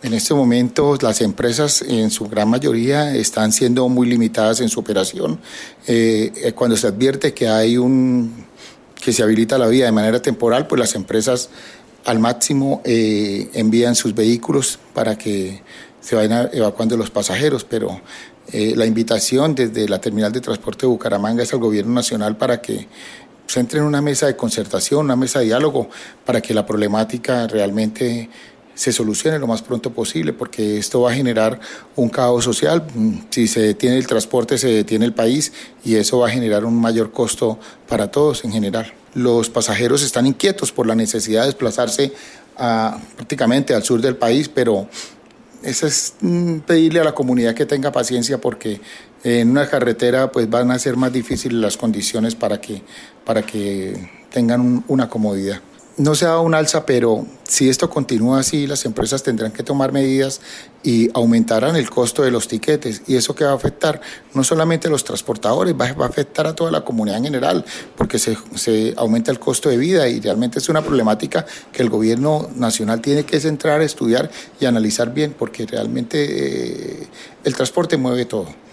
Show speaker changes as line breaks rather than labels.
En este momento las empresas en su gran mayoría están siendo muy limitadas en su operación. Cuando se advierte que que se habilita la vía de manera temporal, pues las empresas al máximo envían sus vehículos para que se vayan evacuando los pasajeros, pero la invitación desde la Terminal de Transporte de Bucaramanga es al Gobierno Nacional para que se entre en una mesa de concertación, una mesa de diálogo, para que la problemática realmente se solucione lo más pronto posible, porque esto va a generar un caos social. Si se detiene el transporte, se detiene el país y eso va a generar un mayor costo para todos en general. Los pasajeros están inquietos por la necesidad de desplazarse prácticamente al sur del país, pero eso es pedirle a la comunidad que tenga paciencia, porque en una carretera pues van a ser más difíciles las condiciones para que tengan una comodidad. No se ha dado un alza, pero si esto continúa así, las empresas tendrán que tomar medidas y aumentarán el costo de los tiquetes. ¿Y eso qué va a afectar? No solamente a los transportadores, va a afectar a toda la comunidad en general, porque se aumenta el costo de vida y realmente es una problemática que el gobierno nacional tiene que centrar, estudiar y analizar bien, porque realmente el transporte mueve todo.